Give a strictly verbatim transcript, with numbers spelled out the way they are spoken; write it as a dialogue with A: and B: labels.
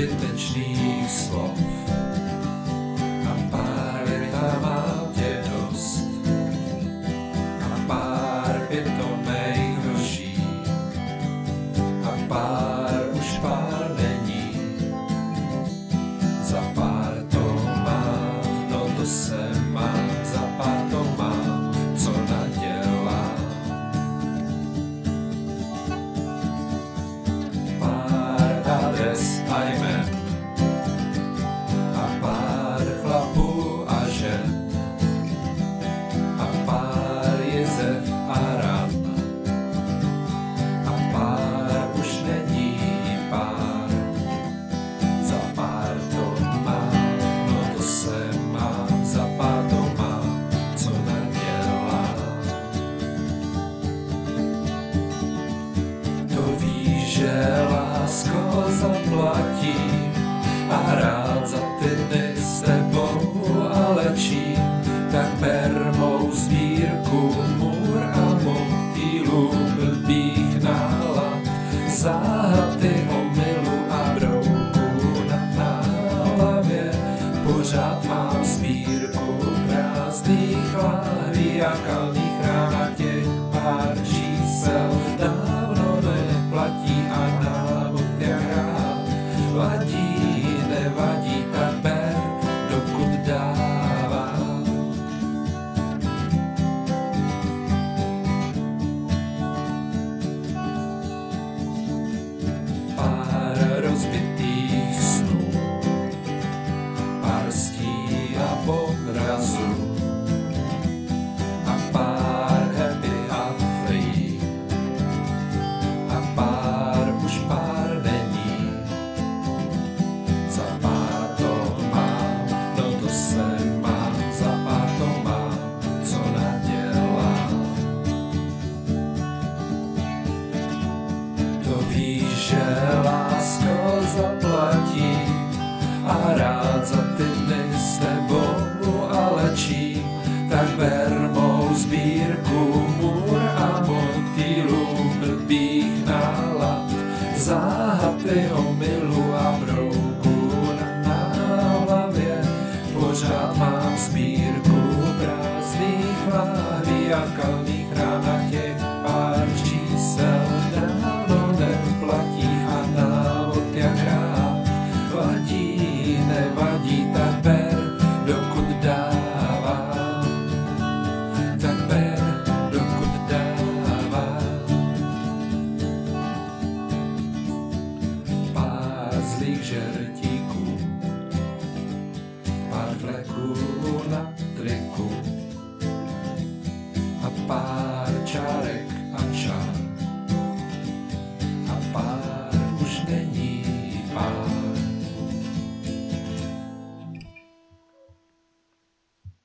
A: zbytečných slov a pár věta máte dost a pár pitomej hroší a pár už pár není. Za pár to mám, no to se mám, za pár to mám, co nadělám. Pár adres a jmen a pár chlapů a žen a pár jezev a ran a pár už není pár. Za pár to mám, no to se mám, za pár to mám, co nadělám. To víš, že lásko zaplatím a rád za ty dny s tebou a lečím, tak ber mou sbírku můr a motýlů blbých nálad, záhady omylu a brouků na hlavě. Pořád mám sbírku prázdných láhví a kalných rán a těch pár čísel dávno neplatí a návod jak rád vadí, nevadí, tak ber, dokud dává. Pár rozbitých snů, pár stí a podrazů a pár happy a free a pár už pár není. Za pár to mám, no to se mám, za pár to mám, co nadělám. To víš, že lásko zaplatí a rád za ty dny s tebou a lečím, tak ber mou sbírku můr a motýlů blbých nálad, záhady omylu a brouků na hlavě. Pořád mám sbírku prázdných láhví a kalných rán a těch pár čísel dávno neplatí a návod jak rád vadí, nevadí, tak ber, dokud dává. Tak ber, dokud dává. Pár zlých žertíků, pár fleků na triku a pár čárek a čár a pár už není.